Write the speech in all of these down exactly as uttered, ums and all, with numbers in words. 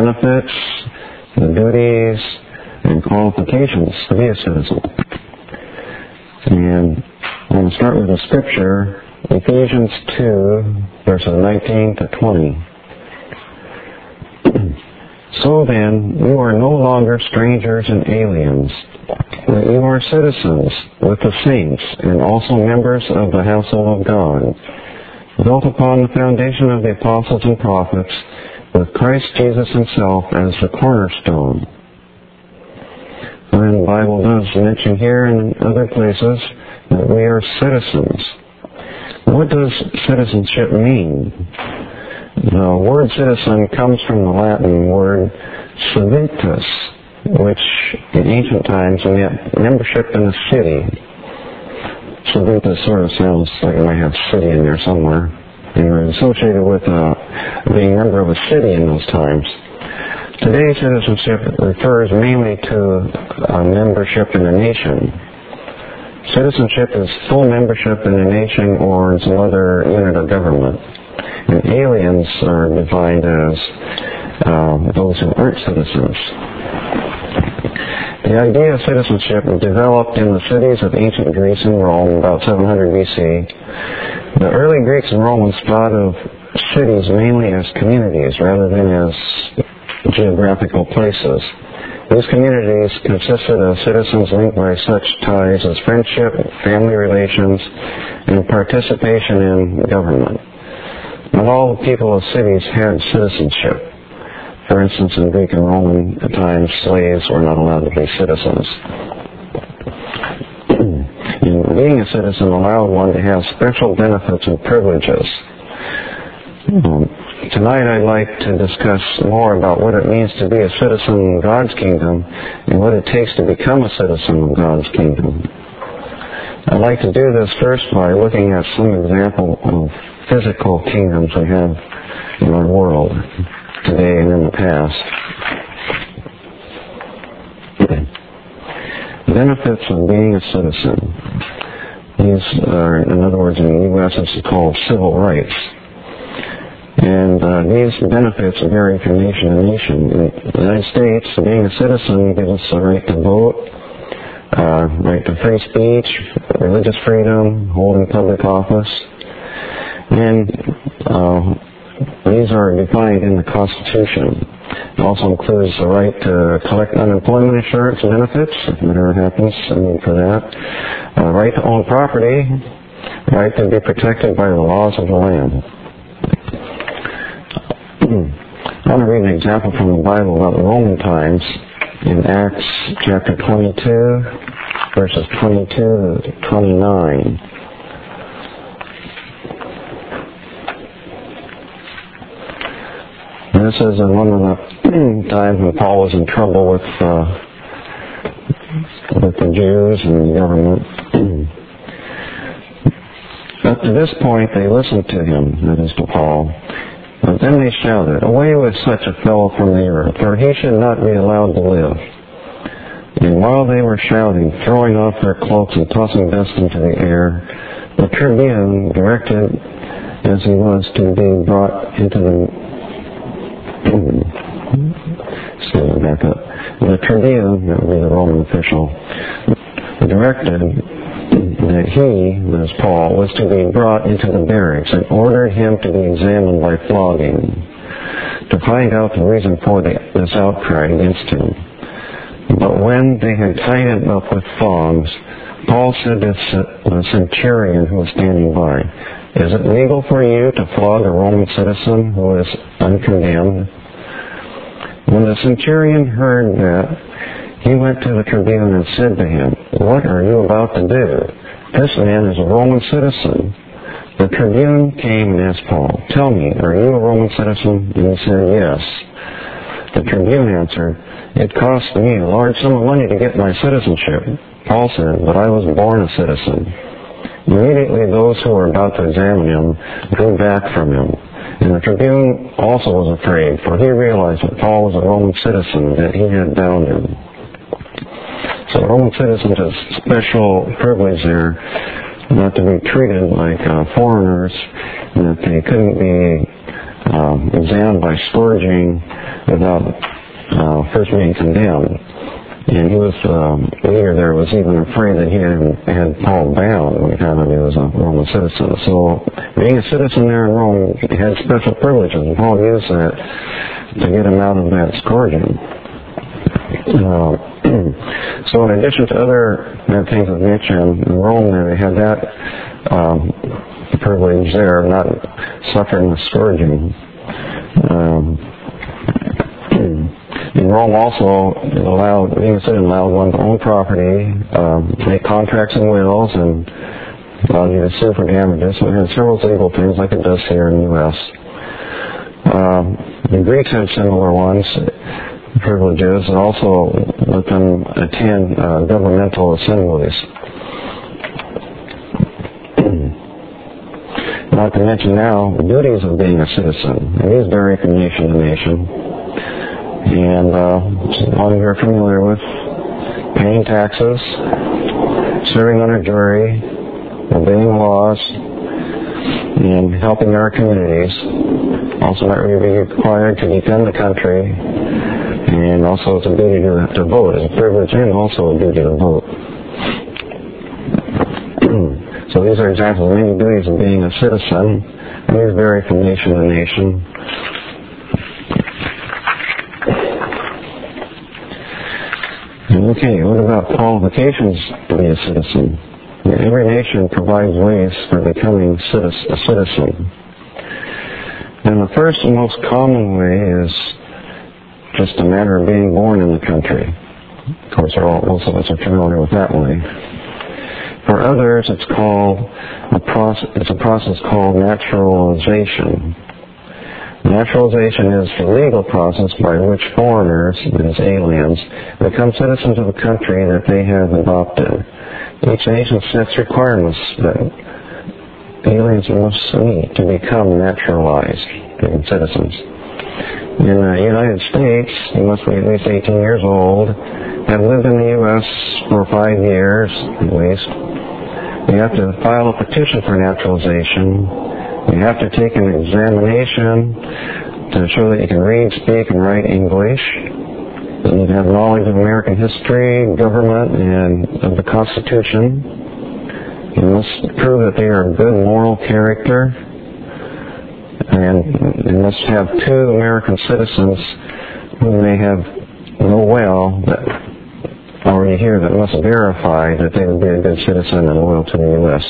benefits, the duties, and qualifications to be a citizen. And I'm going to start with the scripture, Ephesians two, verses nineteen to twenty. So then, you are no longer strangers and aliens, but you are citizens with the saints and also members of the household of God, built upon the foundation of the apostles and prophets, with Christ Jesus himself as the cornerstone. And the Bible does mention here and in other places that we are citizens. What does citizenship mean? The word citizen comes from the Latin word civitas, which in ancient times meant membership in a city. Civitas sort of sounds like it might have city in there somewhere. And we're associated with uh, being a member of a city in those times. Today, citizenship refers mainly to uh, membership in a nation. Citizenship is full membership in a nation or in some other unit of government. And aliens are defined as uh, those who aren't citizens. The idea of citizenship was developed in the cities of ancient Greece and Rome about seven hundred B C. The early Greeks and Romans thought of cities mainly as communities rather than as geographical places. These communities consisted of citizens linked by such ties as friendship, family relations, and participation in government. Not all the people of cities had citizenship. For instance, in Greek and Roman times, slaves were not allowed to be citizens. And being a citizen allowed one to have special benefits and privileges. Um, tonight I'd like to discuss more about what it means to be a citizen in God's kingdom and what it takes to become a citizen of God's kingdom. I'd like to do this first by looking at some example of physical kingdoms we have in our world today and in the past. Benefits of being a citizen. These are, in other words, in the U S it's called civil rights. And uh, these benefits vary from nation to nation. In the United States, being a citizen gives us the right to vote, uh, right to free speech, religious freedom, holding public office. And uh, these are defined in the Constitution. It also includes the right to collect unemployment insurance benefits, if it ever happens, I need for that. Uh, right to own property, right to be protected by the laws of the land. I want to read an example from the Bible about the Roman times in Acts chapter twenty-two, verses twenty-two to twenty-nine. And this is in one of the times when Paul was in trouble with uh, with the Jews and the government. Up to this point, they listened to him, that is to Paul. But then they shouted, "Away with such a fellow from the earth, for he should not be allowed to live." And while they were shouting, throwing off their cloaks and tossing dust into the air, the tribune, directed as he was to be brought into the Excuse me, back up. The tribune, that would be the Roman official, directed that he, that is Paul, was to be brought into the barracks and ordered him to be examined by flogging to find out the reason for the, this outcry against him. But when they had tied him up with thongs, Paul said to the centurion who was standing by, "Is it legal for you to flog a Roman citizen who is uncondemned?" When the centurion heard that, he went to the tribune and said to him, "What are you about to do? This man is a Roman citizen." The tribune came and asked Paul, "Tell me, are you a Roman citizen?" And he said, "Yes." The tribune answered, "It cost me a large sum of money to get my citizenship." Paul said, "But I was born a citizen." Immediately those who were about to examine him drew back from him. And the tribune also was afraid, for he realized that Paul was a Roman citizen, that he had bound him. So Roman citizens had special privilege there, not to be treated like uh, foreigners, and that they couldn't be um, examined by scourging without uh, first being condemned. And he was, um, the leader there was even afraid that he had, had Paul bound when he found out he was a Roman citizen. So being a citizen there in Rome, he had special privileges, and Paul used that to get him out of that scourging. Uh, so in addition to other uh, things I've mentioned, in Rome they had that um, privilege there, not suffering the scourging. Um, in Rome also, it allowed, being a citizen allowed one to own property, um, make contracts and wills, and allowed you to sue for damages. So it had several legal things like it does here in the U S Um, the Greeks had similar ones, privileges, and also let them attend uh, governmental assemblies. Not to mention now the duties of being a citizen. And these vary from nation to nation. And uh, one you're familiar with, paying taxes, serving on a jury, obeying laws, and helping our communities. Also might be required to defend the country, and also it's a duty to, to vote. It's a privilege and also a duty to vote. So these are examples of many duties of being a citizen, and these vary from nation to nation. Okay, what about qualifications to be a citizen? Every nation provides ways for becoming a citizen. And the first and most common way is just a matter of being born in the country. Of course, all, most of us are familiar with that way. For others, it's called a process. It's a process called naturalization. Naturalization is the legal process by which foreigners, that is aliens, become citizens of the country that they have adopted. Each nation sets requirements that aliens must meet to become naturalized citizens. In the United States, you must be at least eighteen years old, have lived in the U S for five years at least. You have to file a petition for naturalization. You have to take an examination to show that you can read, speak, and write English. You need to have knowledge of American history, government, and of the Constitution. You must prove that they are of good moral character. And you must have two American citizens whom they have know well that already here that must verify that they would be a good citizen and loyal to the U S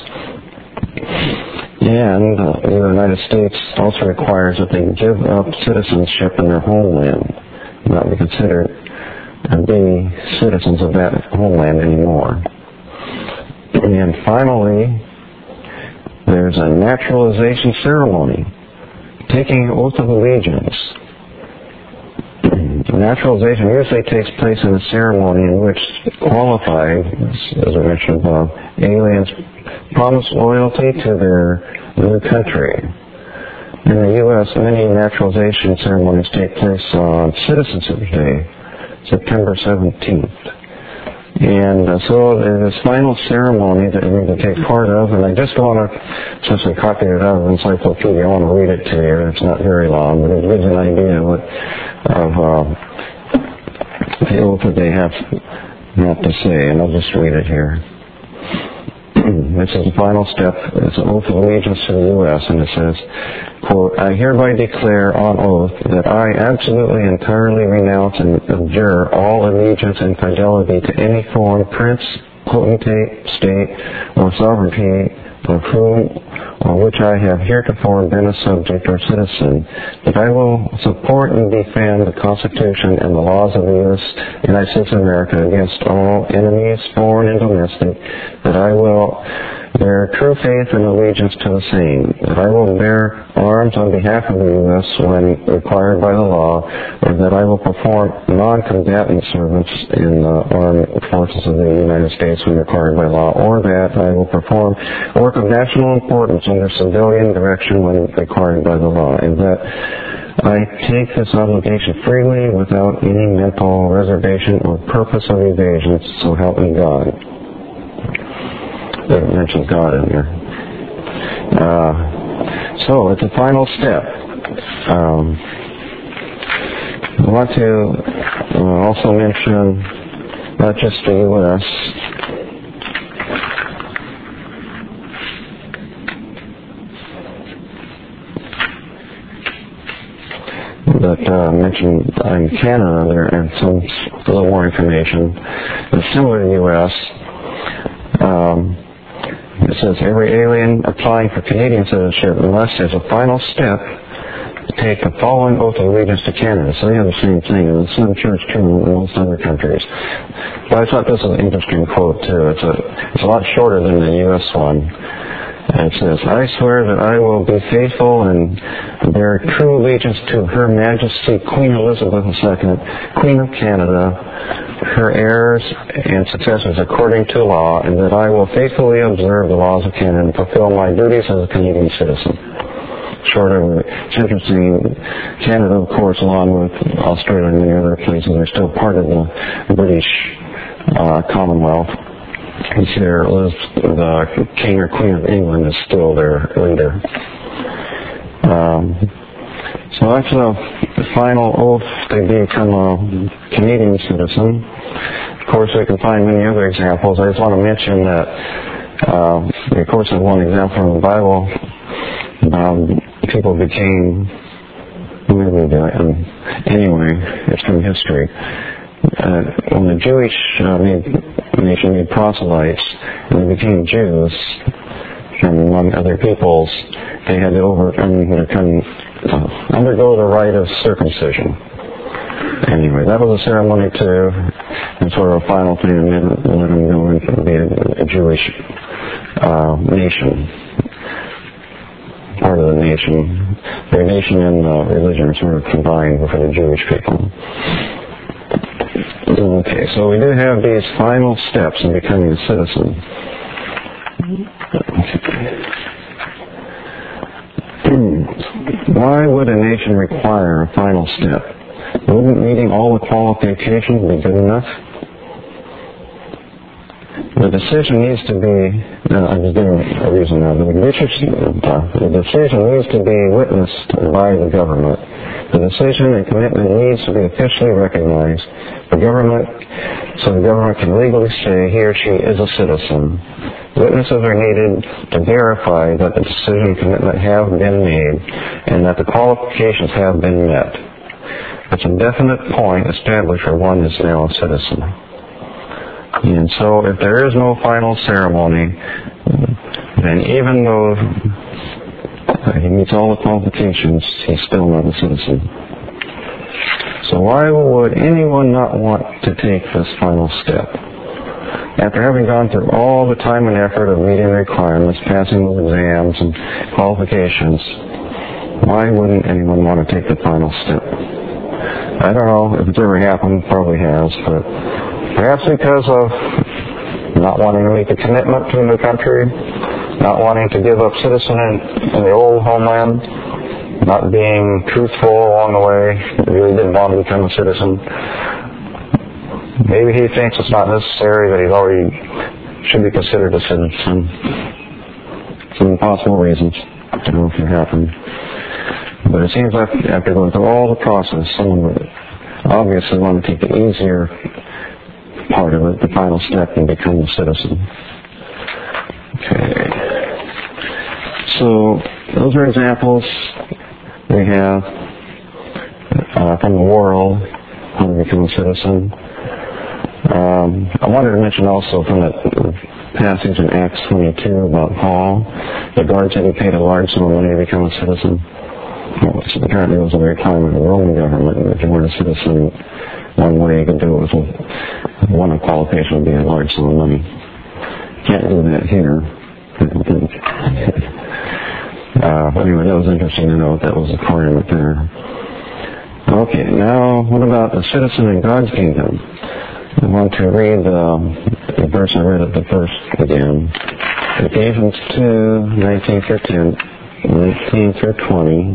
And uh, the United States also requires that they give up citizenship in their homeland, not be considered uh, being citizens of that homeland anymore. And finally, there's a naturalization ceremony, taking an oath of allegiance. Naturalization usually takes place in a ceremony in which qualified, as I mentioned above, aliens promise loyalty to their new country. In the U S, many naturalization ceremonies take place on Citizenship Day, September seventeenth. And uh, so this final ceremony that we're going to take part of, and I just want to, since we copied it out of the encyclopedia, I want to read it to you. It's not very long, but it gives an idea of, what, of uh, the oath that they have, have to say, and I'll just read it here. This is the final step. It's an oath of allegiance to the U S, and it says, quote, I hereby declare on oath that I absolutely entirely renounce and abjure all allegiance and fidelity to any foreign prince, potentate, state, or sovereignty of whom or which I have heretofore been a subject or citizen, that I will support and defend the Constitution and the laws of the U S United States of America against all enemies, foreign and domestic, that I will bear true faith and allegiance to the same, that I will bear arms on behalf of the U S when required by the law, or that I will perform non-combatant service in the armed forces of the United States when required by law, or that I will perform work of national importance under civilian direction when required by the law, and that I take this obligation freely without any mental reservation or purpose of evasion, so help me God. It mentions God in here. Uh, so it's a final step. Um, I want to uh, also mention not just the U S, but uh, mentioned in Canada there and some a little more information. It's similar to the U S. Um, it says every alien applying for Canadian citizenship must, as a final step, take the following oath of allegiance to Canada. So they have the same thing, and it's some church too in most other countries. But I thought this was an interesting quote too. It's a it's a lot shorter than the U S one. And it says, I swear that I will be faithful and bear true allegiance to Her Majesty Queen Elizabeth the Second, Queen of Canada, her heirs and successors according to law, and that I will faithfully observe the laws of Canada and fulfill my duties as a Canadian citizen. Shorter, it's interesting. Canada, of course, along with Australia and many other places, are still part of the British uh, Commonwealth. And there lives the King or Queen of England is still their leader. Um, so after the final oath, they become a Canadian citizen. Of course, we can find many other examples. I just want to mention that, uh, of course, there's one example in the Bible. Um, people became, anyway, it's from history. Uh, when the Jewish uh, made, nation made proselytes and they became Jews from among other peoples, they had to over, um, come, uh, undergo the rite of circumcision. Anyway, that was a ceremony too, and sort of a final thing, and then let them go and be a, a Jewish uh, nation. Part of the nation. Their nation and uh, religion are sort of combined for the Jewish people. Okay, so we do have these final steps in becoming a citizen. Why would a nation require a final step? Wouldn't meeting all the qualifications be good enough? The decision needs to be, uh, I'm just giving a reason now, the decision needs to be witnessed by the government. The decision and commitment needs to be officially recognized. The government, so the government can legally say he or she is a citizen. Witnesses are needed to verify that the decision and commitment have been made and that the qualifications have been met. It's a definite point established where one is now a citizen. And so if there is no final ceremony, then even though he meets all the qualifications, he's still not a citizen. So why would anyone not want to take this final step? After having gone through all the time and effort of meeting the requirements, passing those exams and qualifications, why wouldn't anyone want to take the final step? I don't know if it's ever happened, probably has, but perhaps because of not wanting to make a commitment to a new country, not wanting to give up citizenship in the old homeland, not being truthful along the way, really didn't want to become a citizen. Maybe he thinks it's not necessary, that he's already should be considered a citizen. Some possible reasons. I don't know if it happened. But it seems like after going through all the process, someone would obviously want to take the easier part of it, the final step, and become a citizen. Okay. So those are examples we have uh, from the world how to become a citizen. Um, I wanted to mention also from that passage in Acts twenty-two about Paul, the guard said he paid a large sum of money to become a citizen. Well, apparently it was a requirement of the Roman government, and if you weren't a citizen, one way you could do it was with one qualification would be a large sum of money. Can't do that here, I don't think. uh, but anyway, that was interesting to know that was a requirement there. Okay, now what about a citizen in God's kingdom? I want to read the, the verse I read at the first again. Ephesians two, nineteen through ten, nineteen through twenty.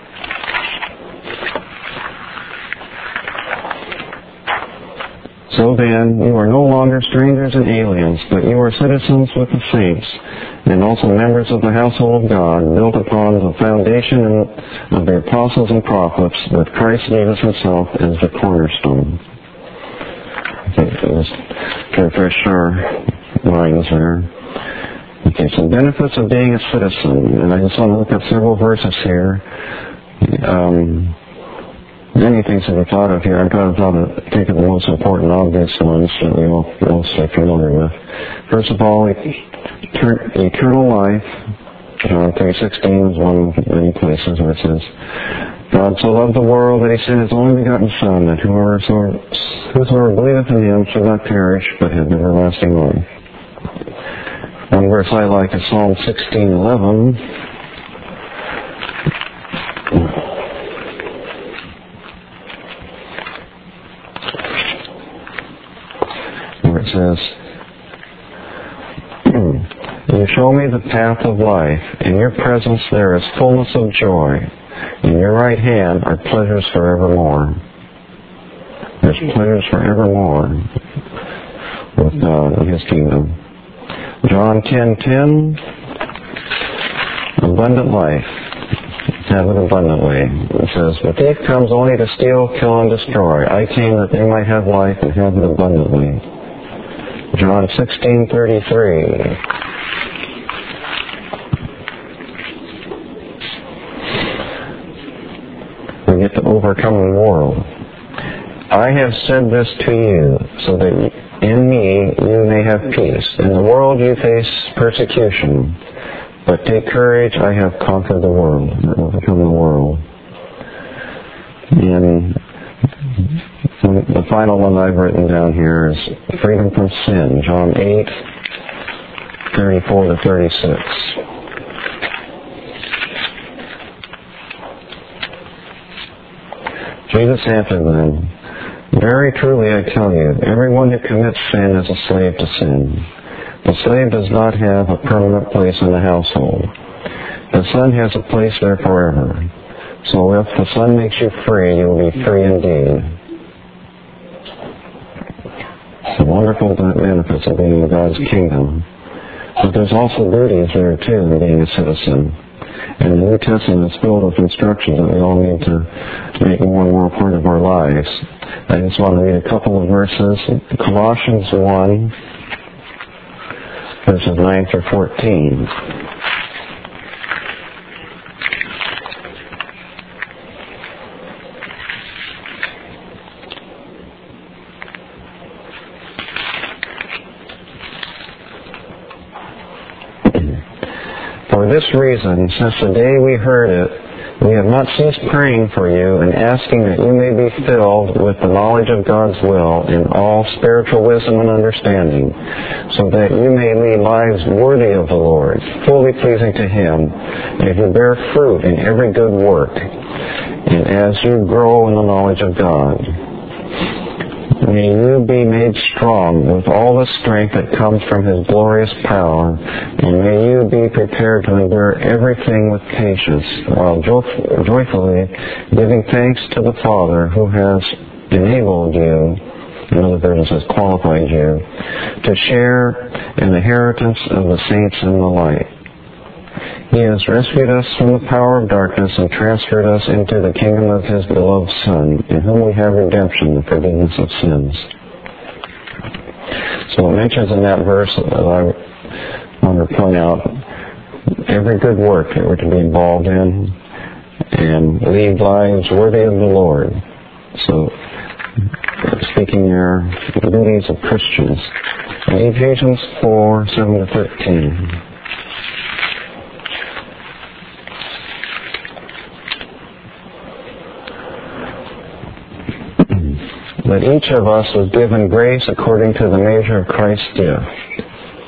So then, you are no longer strangers and aliens, but you are citizens with the saints, and also members of the household of God, built upon the foundation of the apostles and prophets, with Christ Jesus himself as the cornerstone. Okay, so just to refresh our minds there. Okay, so benefits of being a citizen, and I just want to look at several verses here. Um, many things that are thought of here. I'm trying to take the most important, obvious ones that we all mostly familiar with. First of all, eternal life. John three sixteen is one of many places where it says, God so loved the world that he sent his only begotten Son, that whoever, whosoever believeth in him shall not perish, but have everlasting life. One verse I like is Psalm sixteen eleven. Where it says, You show me the path of life. In your presence there is fullness of joy. In your right hand are pleasures forevermore. There's pleasures forevermore with God in his kingdom. John ten ten, abundant life. Have it abundantly. It says, the thief comes only to steal, kill, and destroy. I came that they might have life and have it abundantly. John sixteen thirty-three. We get to overcome the world. I have said this to you, so that in me you may have peace. In the world you face persecution, but take courage, I have conquered the world, or overcome the world. And the final one I've written down here is freedom from sin, John eight thirty-four to thirty-six. Jesus answered them, Very truly I tell you, everyone who commits sin is a slave to sin. The slave does not have a permanent place in the household. The Son has a place there forever. So if the Son makes you free, you will be free indeed. It's a wonderful benefits of being in God's kingdom. But there's also duties there too in being a citizen. And the New Testament is filled with instructions that we all need to make more and more a part of our lives. I just want to read a couple of verses. Colossians one, verses nine through fourteen. For this reason, since the day we heard it, we have not ceased praying for you and asking that you may be filled with the knowledge of God's will in all spiritual wisdom and understanding, so that you may lead lives worthy of the Lord, fully pleasing to Him, as you bear fruit in every good work, and as you grow in the knowledge of God. May you be made strong with all the strength that comes from His glorious power, and may you be prepared to endure everything with patience, while jo- joyfully giving thanks to the Father who has enabled you, in other versions has qualified you, to share in the inheritance of the saints in the light. He has rescued us from the power of darkness and transferred us into the kingdom of His beloved Son, in whom we have redemption, the forgiveness of sins. So it mentions in that verse that I want to point out every good work that we're to be involved in and lead lives worthy of the Lord. So, speaking there, the duties of Christians. In Ephesians four, seven to thirteen. But each of us was given grace according to the measure of Christ's gift.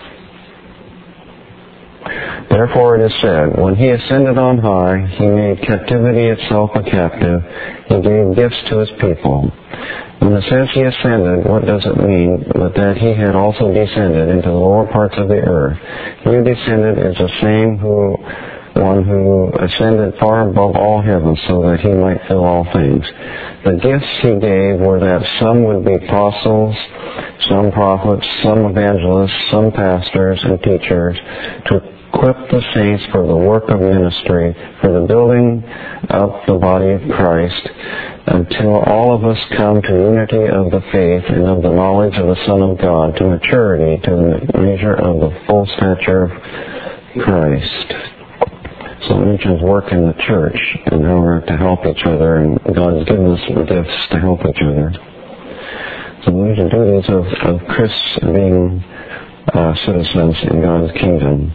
Therefore it is said, when He ascended on high, He made captivity itself a captive. He gave gifts to His people. When it says He ascended, what does it mean but that He had also descended into the lower parts of the earth? He who descended is the same who one who ascended far above all heavens so that he might fill all things. The gifts he gave were that some would be apostles, some prophets, some evangelists, some pastors and teachers, to equip the saints for the work of ministry, for the building up the body of Christ, until all of us come to unity of the faith and of the knowledge of the Son of God, to maturity, to the measure of the full stature of Christ. So it mentions work in the church in order to help each other, and God has given us gifts to help each other. So these are duties of, of Christians being uh, citizens in God's kingdom.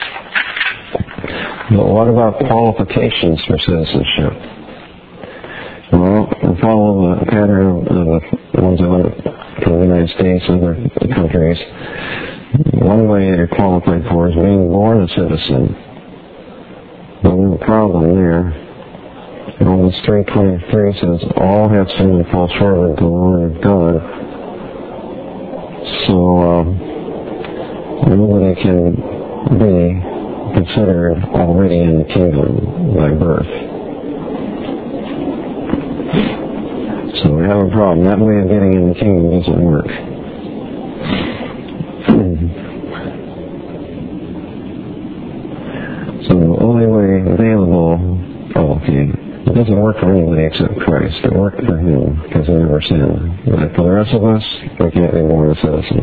But what about qualifications for citizenship? Well, we follow the pattern of the ones that went from the United States and other countries. One way you're qualified for is being born a citizen. But we have a problem there. Romans three twenty-three says, all have sinned and fall short of the glory of God. So, um, nobody can be considered already in the kingdom by birth. So we have a problem. That way of getting in the kingdom doesn't work. So the only way available, oh, okay, it doesn't work for anybody except Christ. It worked for him because he never sinned. But for the rest of us, we can't be born a citizen.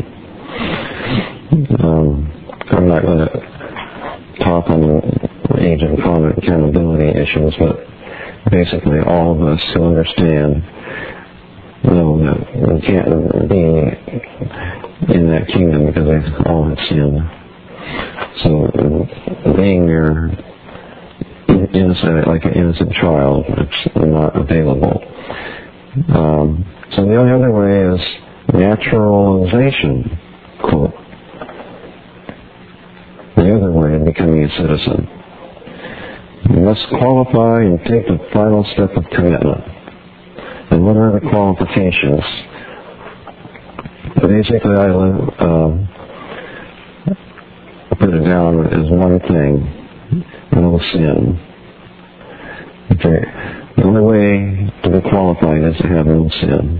Um, I'm not going to talk on the age of accountability issues, but basically all of us who understand know that we can't be in that kingdom because they all have sinned. So being there innocent, like an innocent child, it's not available. Um, so the only other way is naturalization, quote. The other way of becoming a citizen. You must qualify and take the final step of commitment. And what are the qualifications? Basically, I um, put it down as one thing: no sin. Okay. The only way to be qualified is to have no sin.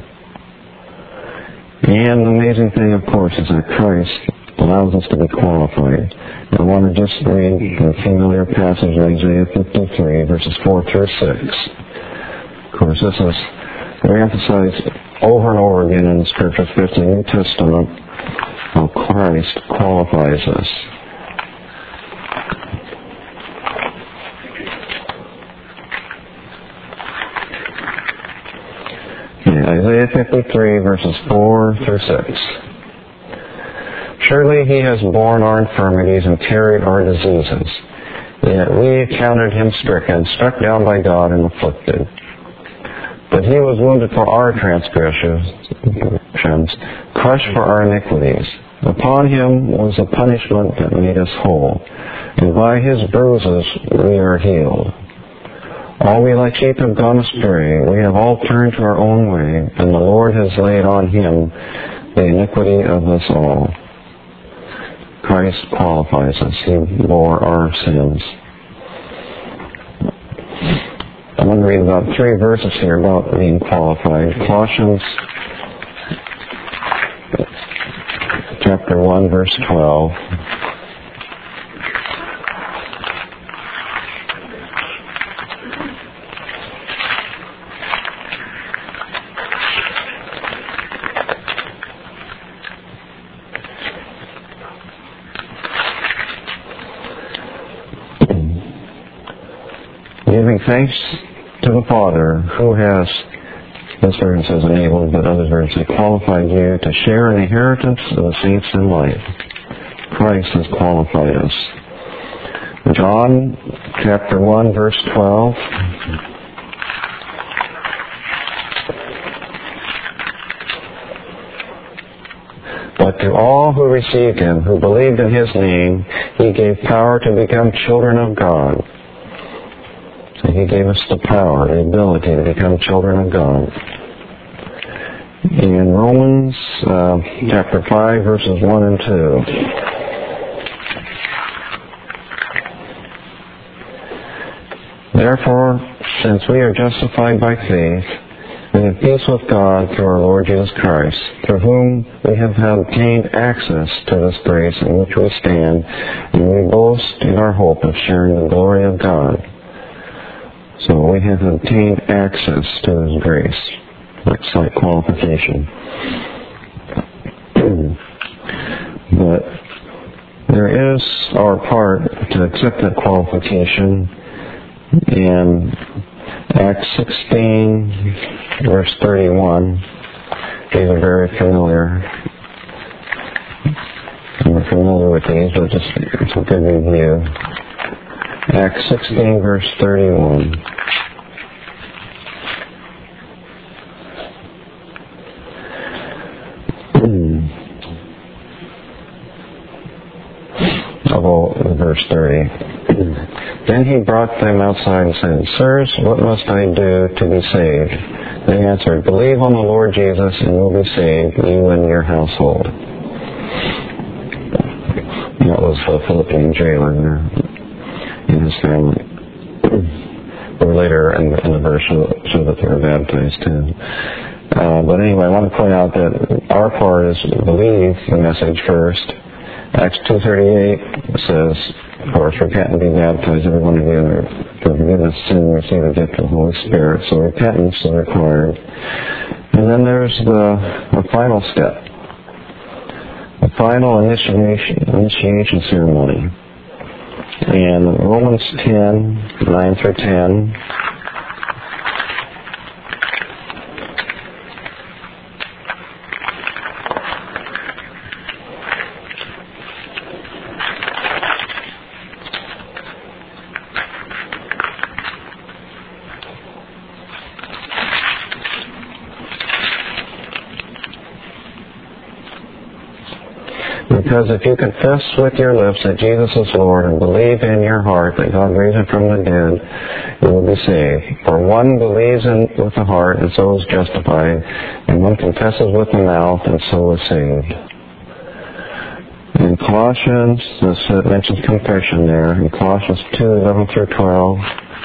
And the amazing thing, of course, is that Christ allows us to be qualified. I want to just read the familiar passage of Isaiah fifty-three, verses four through six. Of course, this is very emphasized over and over again in the Scriptures, especially in the New Testament, how Christ qualifies us. Okay, Isaiah fifty-three, verses four through six. Surely he has borne our infirmities and carried our diseases. Yet we accounted him stricken, struck down by God, and afflicted. But he was wounded for our transgressions, crushed for our iniquities. Upon him was the punishment that made us whole, and by his bruises we are healed. All we like sheep have gone astray. We have all turned to our own way, and the Lord has laid on him the iniquity of us all. Christ qualifies us. He bore our sins. I'm going to read about three verses here about being qualified. Colossians chapter one, verse twelve. Giving thanks to the Father who has, this version says enabled, but other versions say qualified you to share in the inheritance of the saints in light. Christ has qualified us. John chapter one, verse twelve. But to all who received him, who believed in his name, he gave power to become children of God. He gave us the power, the ability to become children of God. In Romans uh, chapter five, verses one and two. Therefore, since we are justified by faith, we have peace with God through our Lord Jesus Christ, through whom we have obtained access to this grace in which we stand, and we boast in our hope of sharing the glory of God. So we have obtained access to this grace. That's like qualification. But there is our part to accept that qualification in Acts sixteen, verse thirty-one. These are very familiar. We're familiar with these, but just it's a good review. Acts sixteen, verse thirty-one. About verse thirty. Then he brought them outside and said, Sirs, what must I do to be saved? They answered, Believe on the Lord Jesus, and you'll be saved, you and your household. That was the Philippian jailer there and his family. Or later in the, in the verse so that they were baptized too. Uh, but anyway, I want to point out that our part is to believe the message first. Acts two thirty-eight says, of course, repent and be baptized, every one of you, for forgiveness of sin, and receive the gift of the Holy Spirit. So repentance is required. And then there's the, the final step, the final initiation, initiation ceremony. And Romans ten, nine through ten, Because if you confess with your lips that Jesus is Lord and believe in your heart that God raised him from the dead, you will be saved. For one believes in with the heart and so is justified, and one confesses with the mouth and so is saved. In Colossians, this uh, mentions confession there, in Colossians two, eleven through twelve,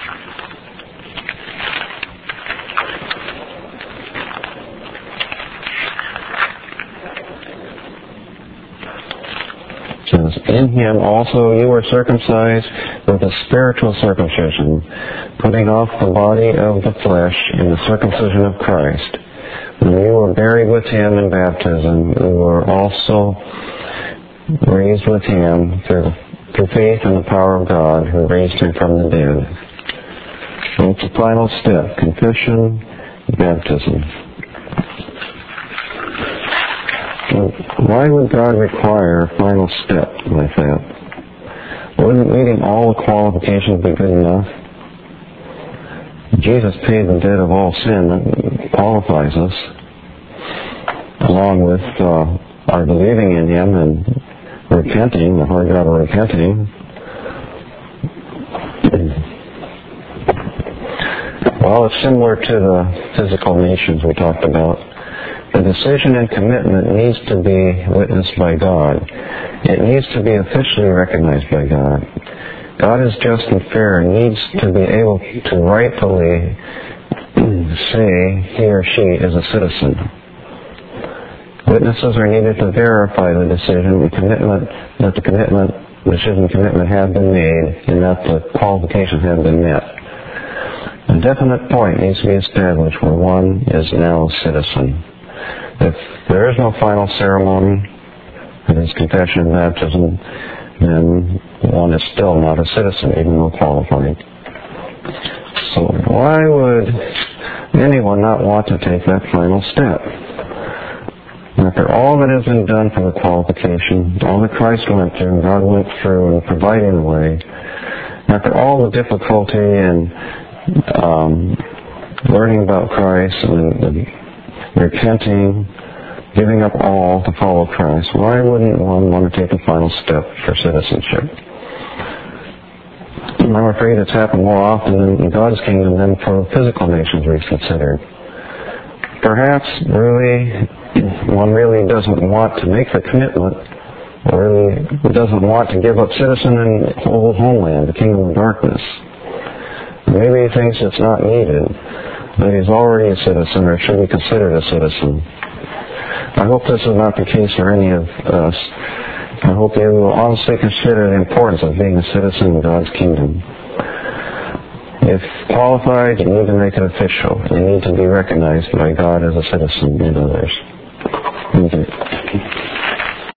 in him also you were circumcised with a spiritual circumcision, putting off the body of the flesh in the circumcision of Christ. When you were buried with him in baptism, you were also raised with him through, through faith in the power of God who raised him from the dead. So it's the final step, confession, baptism. Why would God require a final step like that? Wouldn't meeting all the qualifications be good enough? Jesus paid the debt of all sin that qualifies us, along with uh, our believing in him and repenting, the hard job of repenting. Well, it's similar to the physical nations we talked about. The decision and commitment needs to be witnessed by God. It needs to be officially recognized by God. God is just and fair and needs to be able to rightfully say he or she is a citizen. Witnesses are needed to verify the decision and commitment, that the commitment, decision and commitment have been made and that the qualifications have been met. A definite point needs to be established where one is now a citizen. If there is no final ceremony, it is confession and baptism, then one is still not a citizen, even though qualified. So why would anyone not want to take that final step? After all that has been done for the qualification, all that Christ went through and God went through in providing the way, after all the difficulty in um, learning about Christ and, and repenting, giving up all to follow Christ, why wouldn't one want to take the final step for citizenship? I'm afraid it's happened more often in God's kingdom than for physical nations we've considered. Perhaps really one really doesn't want to make the commitment, or really doesn't want to give up citizen and old homeland, the kingdom of darkness. Maybe he thinks it's not needed, that he's already a citizen or should be considered a citizen. I hope this is not the case for any of us. I hope you will honestly consider the importance of being a citizen of God's kingdom. If qualified, you need to make it official. You need to be recognized by God as a citizen and others. Thank you.